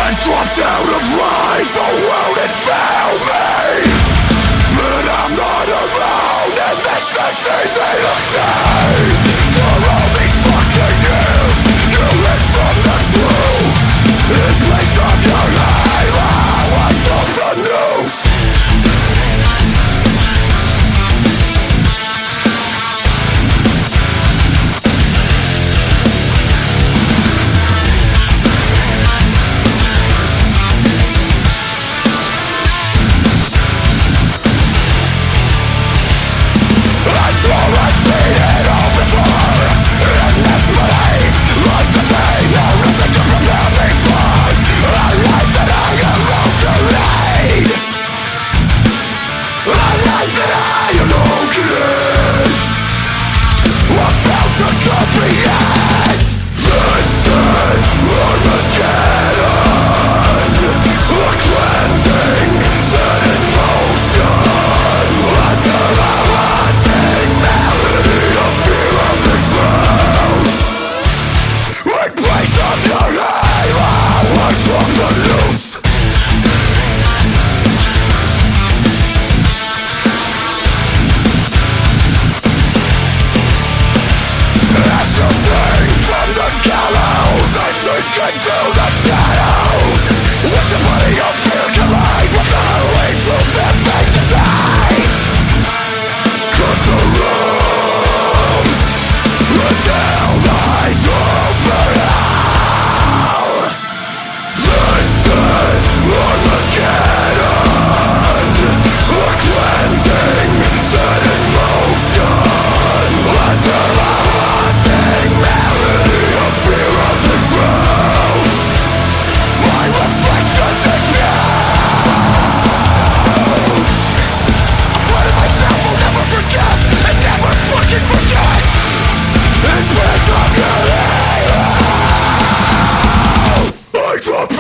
Dropped out of life, the world had failed me. But I'm not alone, and this is easy to see. For all these fucking years, you hid from the truth. In place of your halo, I took the noose. I've seen it all before. In this belief lies the pain. No nothing to prepare me for a life that I alone can lead. A life that I alone can lead. I failed to comprehend. This is Armageddon. A cleansing set in motion. Under a haunting melody of fear of the truth. In place of your halo, I drop the noose. As you sing from the gallows, I sink into the shadows. Watch the body of fear collide with the hurling truth and fantasies. Cut the room, and now lies overall. This is Armageddon. A cleansing set in motion. Under a haunting melody of fear of the truth. My reflection disputes. A part of myself will never forget, and never fucking forget. In place of your halo, I drop